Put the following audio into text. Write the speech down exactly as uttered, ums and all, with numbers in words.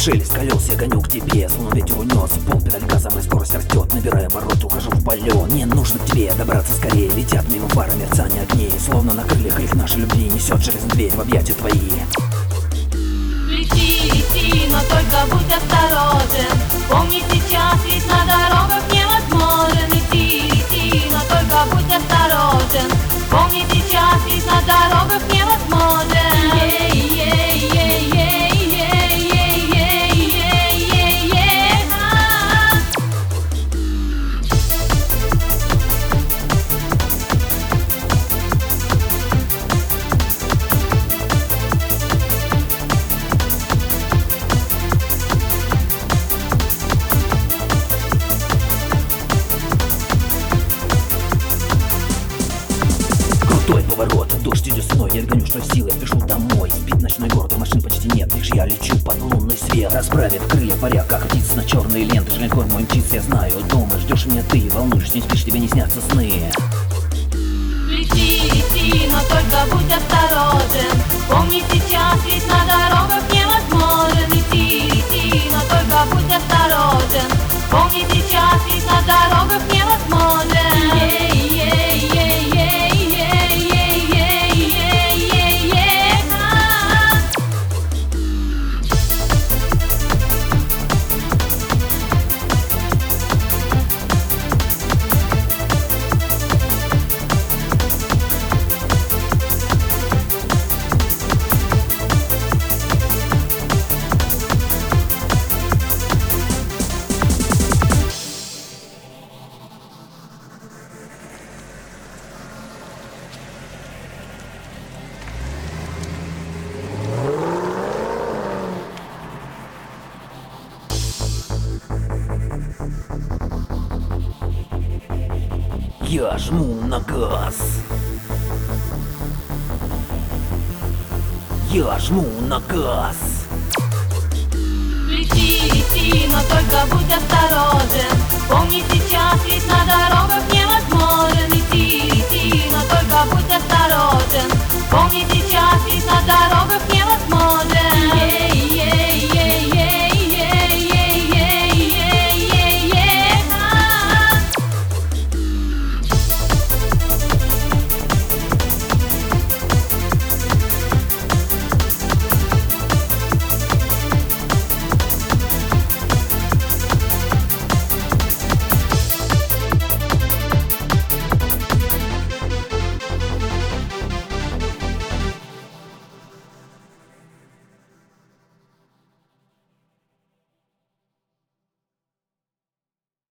шелест колес, я гоню к тебе, словно ветер унес пол, педаль газа, моя скорость растет, набирая оборот, ухожу в полет. Мне нужно к тебе добраться скорее, летят мимо фары мерцания огней, словно на крыльях их нашей любви несет через дверь в объятия твои. Лети, лети, но только будь осторожен. Помни, сейчас ведь на дорогах невозможен. Лети, лети, но только будь осторожен. Помни, сейчас ведь на дорогах невозможен. Крутой поворот, дождь идет с мной, я гоню, что силы, спешу домой. Спит ночной город, а машин почти нет, лишь я лечу под лунный свет, расправив крылья, паря как птица на черные ленты. Жиленкор мой мчится, я знаю, дома ждешь меня ты, волнуешься, не спишь, тебе не снятся сны. Лети, лети, но только будь осторожен. Помни, сейчас ведь на дорогах невозможен. Лети, лети, но только будь осторожен. Помни, сейчас ведь на дорогах невозможен. Я жму на газ. Я жму на газ. Лети, лети, но только будь осторожен. Помни, сейчас ведь надо